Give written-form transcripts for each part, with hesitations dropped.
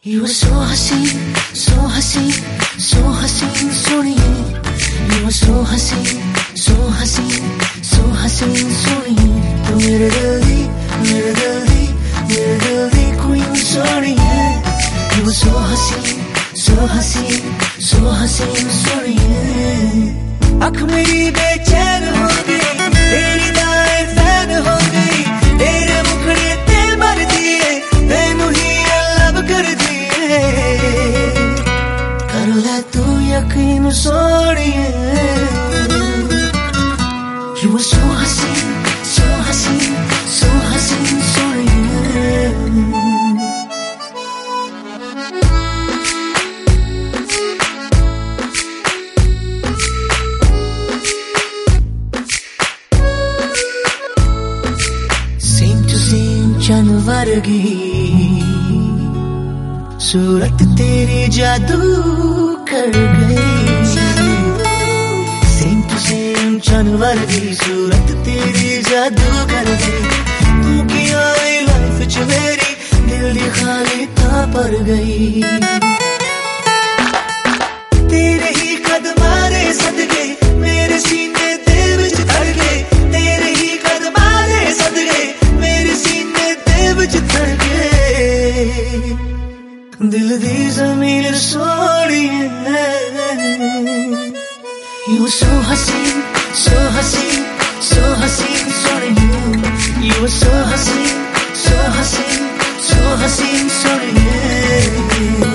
You were so hasiin, so hasiin, so hasiin, सोनिए. You were so hasiin, so hasiin, so hasiin, सोनिए. तू मेरे दिल दी queen सोनिए. You were so hasiin, so hasiin, so hasiin, सोनिए. आँख मेरी बेचैन हो गई, तेरी दाएं फैन हो गई, तेरे मुखड़े ते मर दिए, तेनू ही लव कर दिए. कर ले तू यकीन सोनिए. You were so hasiin, so hasiin, so hasiin, सोनिए. चन वर्गी सूरत तेरी जादू कर गई. सेम टू सेम चन वर्गी सूरत तेरी जादू कर गई. तू की आई लाइफ च मेरी दिल दी खाली था पर गई. तेरे ही कदमां दे सदके मेरे सीने दे विच धड़ गए. तेरे ही कदमां दे सदके मेरे सीने धड़ गए. दिल दी ज़मीन सोनिए. You were so hasiin, so hasiin, so hasiin, सोनिए. You were so hasiin, so hasiin, so hasiin, सोनिए.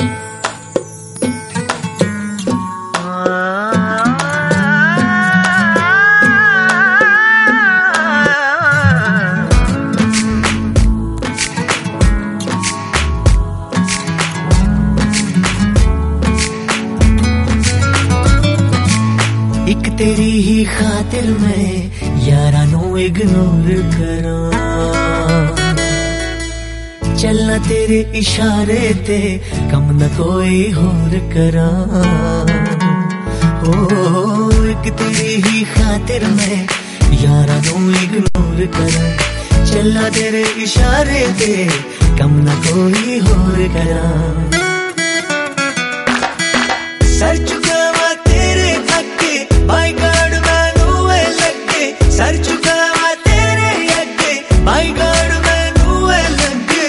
एक तेरी ही खातिर मैं यारा नू इग्नोर करा. चलना तेरे इशारे ते कम न कोई होर करा. ओ एक तेरी ही खातिर मैं यारा नू इग्नोर करा. चलना तेरे इशारे ते कम न कोई होर करा. सर चुकावा तेरे अगे बाई गॉड मैनू लगे. सर चुकावा तेरे अगे बाई गॉड मैनू लगे.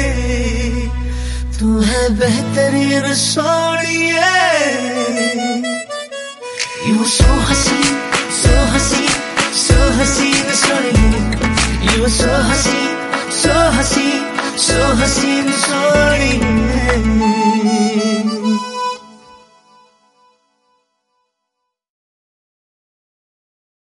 तू है बेहतरीन सोनिए. You were so hasiin, so hasiin, so hasiin, सोनिए. You were so hasiin, so hasiin, so hasiin, सोनिए.